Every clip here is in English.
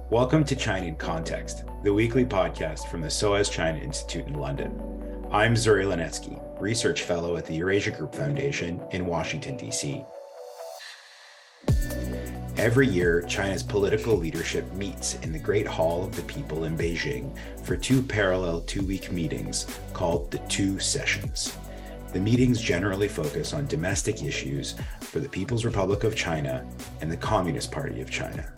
Welcome to China in Context, the weekly podcast from the SOAS China Institute in London. I'm Zuri Linetsky, Research Fellow at the Eurasia Group Foundation in Washington, D.C. Every year, China's political leadership meets in the Great Hall of the People in Beijing for two parallel two-week meetings called the Two Sessions. The meetings generally focus on domestic issues for the People's Republic of China and the Communist Party of China.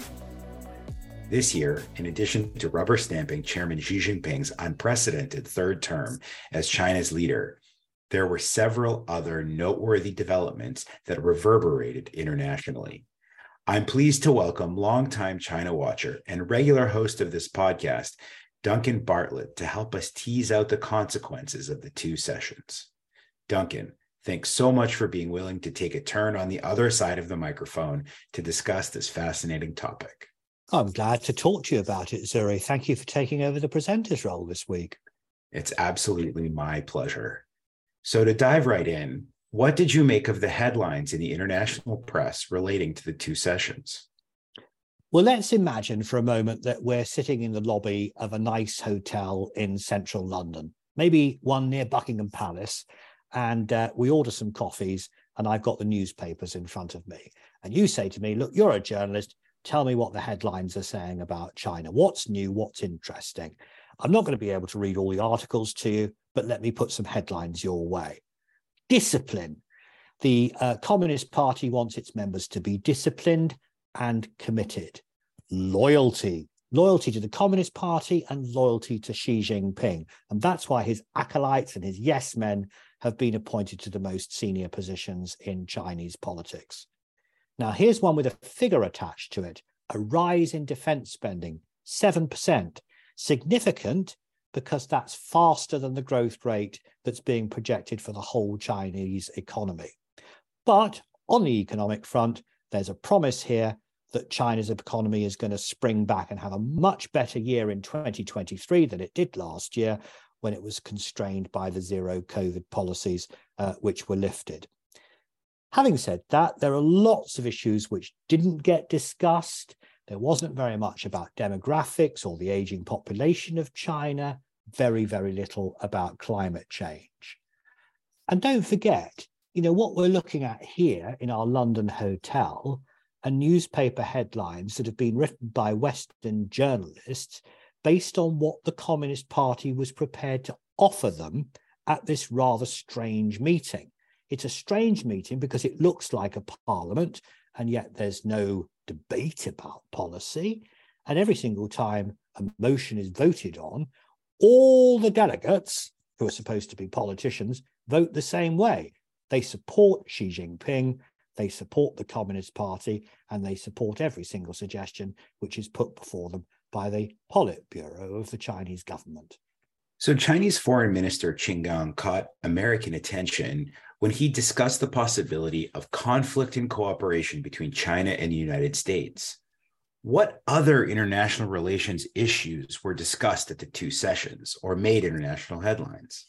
This year, in addition to rubber stamping Chairman Xi Jinping's unprecedented third term as China's leader, there were several other noteworthy developments that reverberated internationally. I'm pleased to welcome longtime China watcher and regular host of this podcast, Duncan Bartlett, to help us tease out the consequences of the two sessions. Duncan, thanks so much for being willing to take a turn on the other side of the microphone to discuss this fascinating topic. I'm glad to talk to you about it, Zuri. Thank you for taking over the presenter's role this week. It's absolutely my pleasure. So to dive right in, what did you make of the headlines in the international press relating to the two sessions? Well, let's imagine for a moment that we're sitting in the lobby of a nice hotel in central London, maybe one near Buckingham Palace, and we order some coffees, and I've got the newspapers in front of me. And you say to me, look, you're a journalist. Tell me what the headlines are saying about China. What's new? What's interesting? I'm not going to be able to read all the articles to you, but let me put some headlines your way. Discipline. The Communist Party wants its members to be disciplined and committed. Loyalty. Loyalty to the Communist Party and loyalty to Xi Jinping. And that's why his acolytes and his yes men have been appointed to the most senior positions in Chinese politics. Now, here's one with a figure attached to it, a rise in defense spending, 7%. Significant because that's faster than the growth rate that's being projected for the whole Chinese economy. But on the economic front, there's a promise here that China's economy is going to spring back and have a much better year in 2023 than it did last year when it was constrained by the zero COVID policies which were lifted. Having said that, there are lots of issues which didn't get discussed. There wasn't very much about demographics or the aging population of China, very, very little about climate change. And don't forget, what we're looking at here in our London hotel are newspaper headlines that have been written by Western journalists based on what the Communist Party was prepared to offer them at this rather strange meeting. It's a strange meeting because it looks like a parliament, and yet there's no debate about policy. And every single time a motion is voted on, all the delegates, who are supposed to be politicians, vote the same way. They support Xi Jinping, they support the Communist Party, and they support every single suggestion which is put before them by the Politburo of the Chinese government. So Chinese Foreign Minister Qin Gang caught American attention when he discussed the possibility of conflict and cooperation between China and the United States. What other international relations issues were discussed at the two sessions or made international headlines?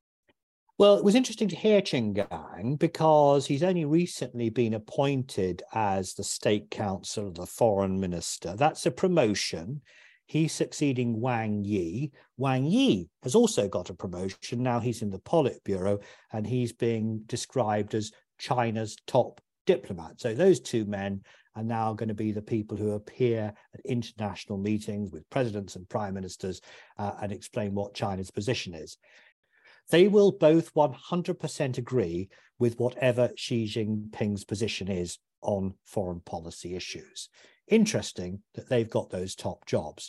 Well, it was interesting to hear Qin Gang because he's only recently been appointed as the State Counsel of the Foreign Minister. That's a promotion. He's succeeding Wang Yi. Wang Yi has also got a promotion. Now he's in the Politburo and he's being described as China's top diplomat. So those two men are now going to be the people who appear at international meetings with presidents and prime ministers and explain what China's position is. They will both 100% agree with whatever Xi Jinping's position is on foreign policy issues. Interesting that they've got those top jobs.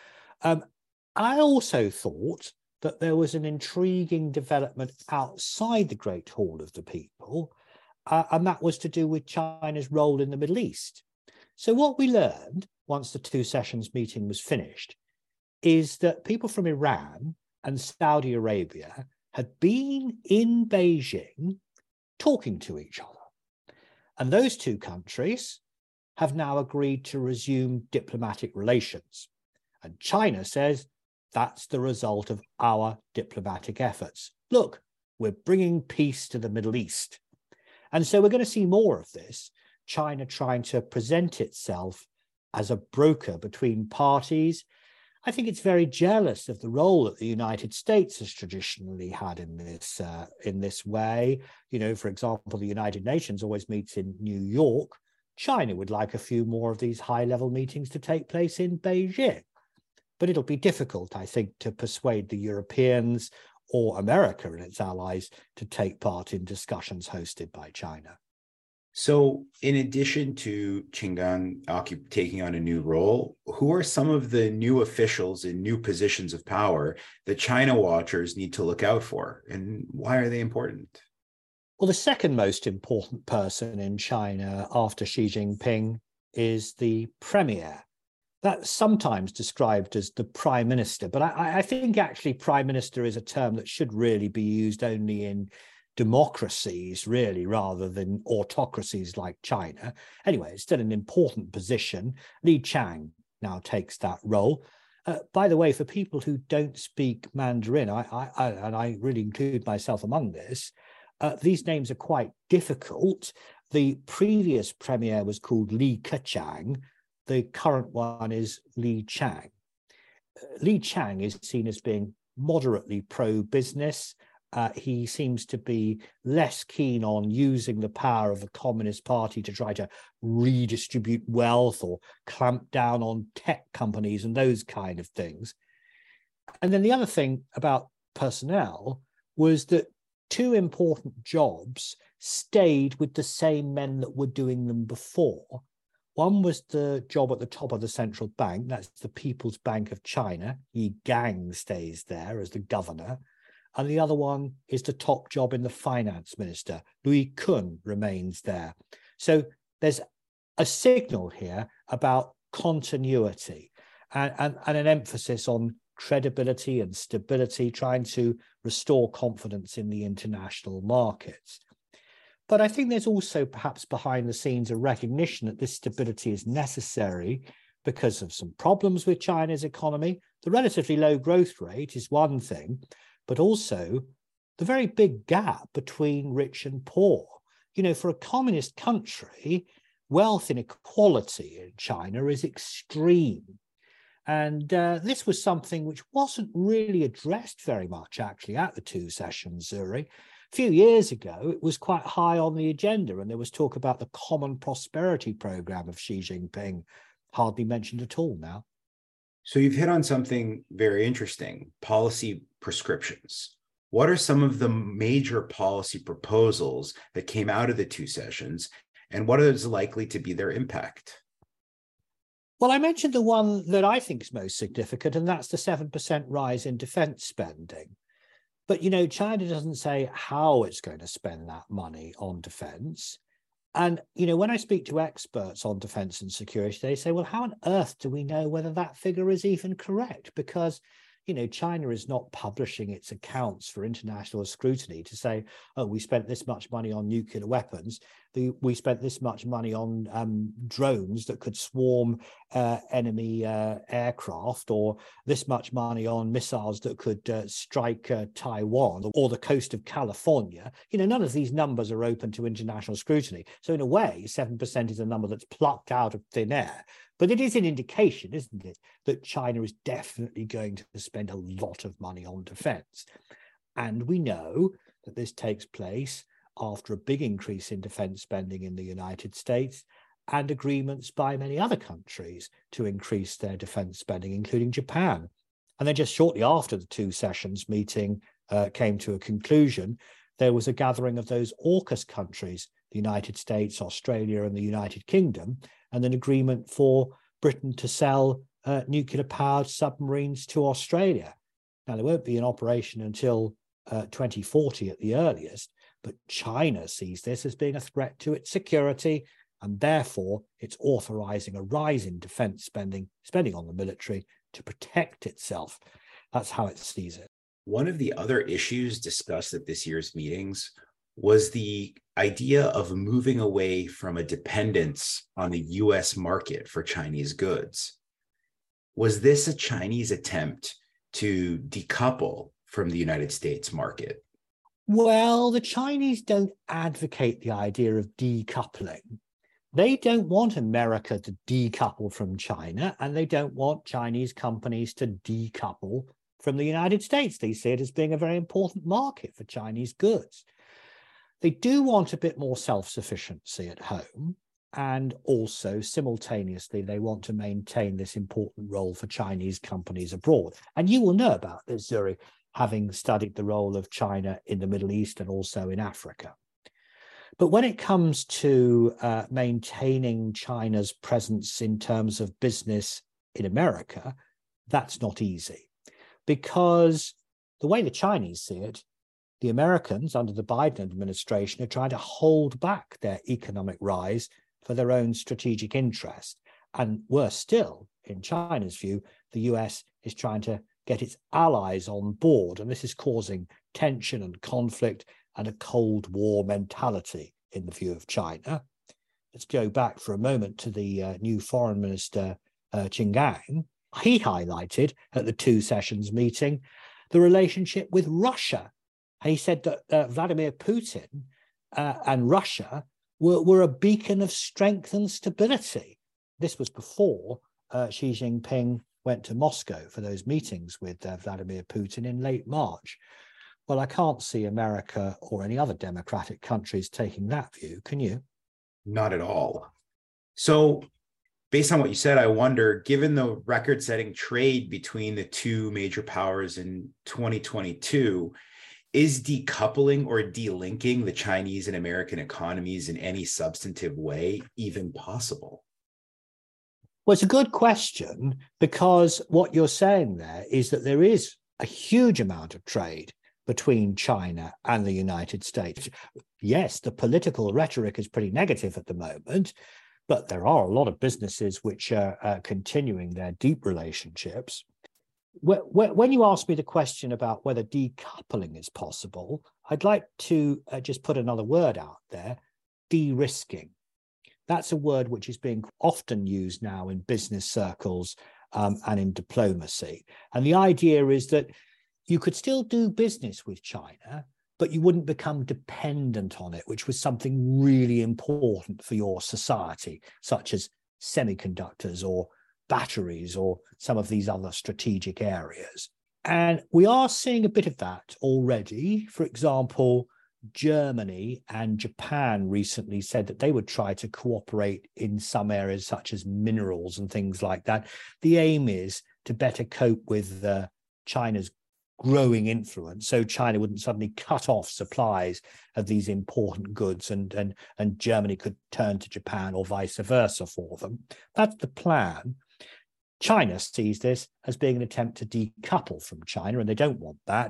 I also thought that there was an intriguing development outside the Great Hall of the People, and that was to do with China's role in the Middle East. So what we learned once the two sessions meeting was finished is that people from Iran and Saudi Arabia had been in Beijing talking to each other. And those two countries have now agreed to resume diplomatic relations. And China says that's the result of our diplomatic efforts. Look, we're bringing peace to the Middle East. And so we're going to see more of this, China trying to present itself as a broker between parties. I think it's very jealous of the role that the United States has traditionally had in this way. You know, for example, the United Nations always meets in New York. China would like a few more of these high-level meetings to take place in Beijing. But it'll be difficult, I think, to persuade the Europeans or America and its allies to take part in discussions hosted by China. So in addition to Qin Gang taking on a new role, who are some of the new officials in new positions of power that China watchers need to look out for, and why are they important? Well, the second most important person in China after Xi Jinping is the premier. That's sometimes described as the prime minister, but I think actually prime minister is a term that should really be used only in democracies, really, rather than autocracies like China. Anyway, it's still an important position. Li Qiang now takes that role. By the way, for people who don't speak Mandarin, and I really include myself among this, these names are quite difficult. The previous premier was called Li Keqiang. The current one is Li Qiang. Li Qiang is seen as being moderately pro-business. He seems to be less keen on using the power of the Communist Party to try to redistribute wealth or clamp down on tech companies and those kind of things. And then the other thing about personnel was that two important jobs stayed with the same men that were doing them before. One was the job at the top of the central bank, that's the People's Bank of China. Yi Gang stays there as the governor. And the other one is the top job in the finance minister. Lui Kun remains there. So there's a signal here about continuity and an emphasis on credibility and stability, trying to restore confidence in the international markets. But I think there's also perhaps behind the scenes a recognition that this stability is necessary because of some problems with China's economy. The relatively low growth rate is one thing, but also the very big gap between rich and poor. You know, for a communist country, wealth inequality in China is extreme. And this was something which wasn't really addressed very much, actually, at the two sessions, Zuri. A few years ago, it was quite high on the agenda, and there was talk about the Common Prosperity Program of Xi Jinping, hardly mentioned at all now. So you've hit on something very interesting, policy prescriptions. What are some of the major policy proposals that came out of the two sessions, and what is likely to be their impact? Well, I mentioned the one that I think is most significant, and that's the 7% rise in defense spending. But, you know, China doesn't say how it's going to spend that money on defense. And, you know, when I speak to experts on defense and security, they say, well, how on earth do we know whether that figure is even correct? Because, you know, China is not publishing its accounts for international scrutiny to say, oh, we spent this much money on nuclear weapons. We spent this much money on drones that could swarm enemy aircraft, or this much money on missiles that could strike Taiwan or the coast of California. You know, none of these numbers are open to international scrutiny. So in a way, 7% is a number that's plucked out of thin air. But it is an indication, isn't it, that China is definitely going to spend a lot of money on defense. And we know that this takes place after a big increase in defense spending in the United States and agreements by many other countries to increase their defense spending, including Japan. And then just shortly after the two sessions meeting came to a conclusion, there was a gathering of those AUKUS countries, the United States, Australia, and the United Kingdom, and an agreement for Britain to sell nuclear-powered submarines to Australia. Now, they won't be in operation until 2040 at the earliest, but China sees this as being a threat to its security, and therefore it's authorizing a rise in defense spending on the military to protect itself. That's how it sees it. One of the other issues discussed at this year's meetings was the idea of moving away from a dependence on the US market for Chinese goods. Was this a Chinese attempt to decouple from the United States market? Well, the Chinese don't advocate the idea of decoupling. They don't want America to decouple from China, and they don't want Chinese companies to decouple from the United States. They see it as being a very important market for Chinese goods. They do want a bit more self-sufficiency at home, and also simultaneously they want to maintain this important role for Chinese companies abroad. And you will know about this, Zuri, having studied the role of China in the Middle East and also in Africa. But when it comes to maintaining China's presence in terms of business in America, that's not easy, because the way the Chinese see it, the Americans under the Biden administration are trying to hold back their economic rise for their own strategic interest. And worse still, in China's view, the US is trying to get its allies on board. And this is causing tension and conflict and a Cold War mentality in the view of China. Let's go back for a moment to the new foreign minister, Qin Gang. He highlighted at the Two Sessions meeting the relationship with Russia. And he said that Vladimir Putin and Russia were a beacon of strength and stability. This was before Xi Jinping went to Moscow for those meetings with Vladimir Putin in late March. Well, I can't see America or any other democratic countries taking that view. Can you? Not at all. So based on what you said, I wonder, given the record-setting trade between the two major powers in 2022, is decoupling or delinking the Chinese and American economies in any substantive way even possible? Well, it's a good question, because what you're saying there is that there is a huge amount of trade between China and the United States. Yes, the political rhetoric is pretty negative at the moment, but there are a lot of businesses which are continuing their deep relationships. When you ask me the question about whether decoupling is possible, I'd like to just put another word out there: de-risking. That's a word which is being often used now in business circles and in diplomacy. And the idea is that you could still do business with China, but you wouldn't become dependent on it, which was something really important for your society, such as semiconductors or batteries or some of these other strategic areas. And we are seeing a bit of that already. For example, Germany and Japan recently said that they would try to cooperate in some areas such as minerals and things like that. The aim is to better cope with China's growing influence, so China wouldn't suddenly cut off supplies of these important goods and Germany could turn to Japan or vice versa for them. That's the plan. China sees this as being an attempt to decouple from China, and they don't want that.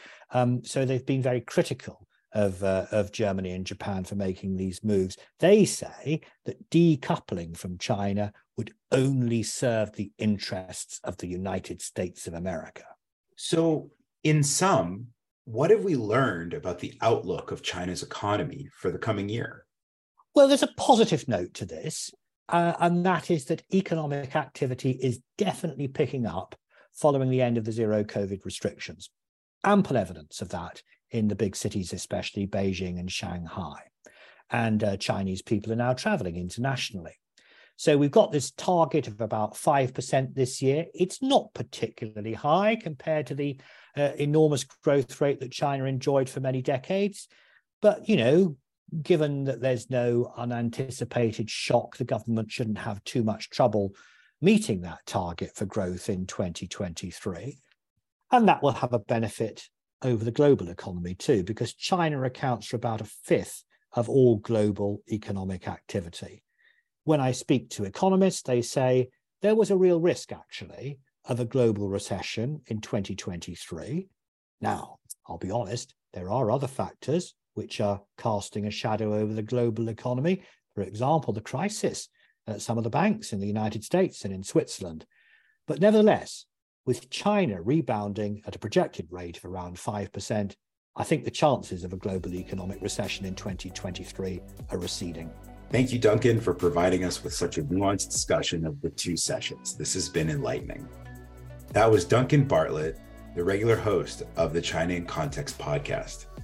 So they've been very critical of Germany and Japan for making these moves. They say that decoupling from China would only serve the interests of the United States of America. So in sum, what have we learned about the outlook of China's economy for the coming year? Well, there's a positive note to this, and that is that economic activity is definitely picking up following the end of the zero COVID restrictions. Ample evidence of that in the big cities, especially Beijing and Shanghai. And Chinese people are now traveling internationally. So we've got this target of about 5% this year. It's not particularly high compared to the enormous growth rate that China enjoyed for many decades. But, you know, given that there's no unanticipated shock, the government shouldn't have too much trouble meeting that target for growth in 2023. And that will have a benefit over the global economy too, because China accounts for about a fifth of all global economic activity. When I speak to economists, they say there was a real risk, actually, of a global recession in 2023. Now, I'll be honest, there are other factors which are casting a shadow over the global economy. For example, the crisis at some of the banks in the United States and in Switzerland. But nevertheless, with China rebounding at a projected rate of around 5%, I think the chances of a global economic recession in 2023 are receding. Thank you, Duncan, for providing us with such a nuanced discussion of the two sessions. This has been enlightening. That was Duncan Bartlett, the regular host of the China in Context podcast.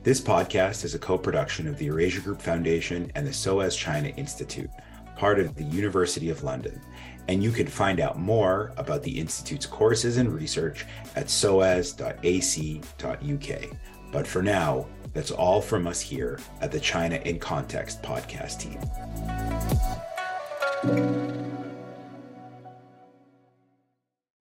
This podcast is a co-production of the Eurasia Group Foundation and the SOAS China Institute, part of the University of London. And you can find out more about the Institute's courses and research at soas.ac.uk. But for now, that's all from us here at the China in Context podcast team.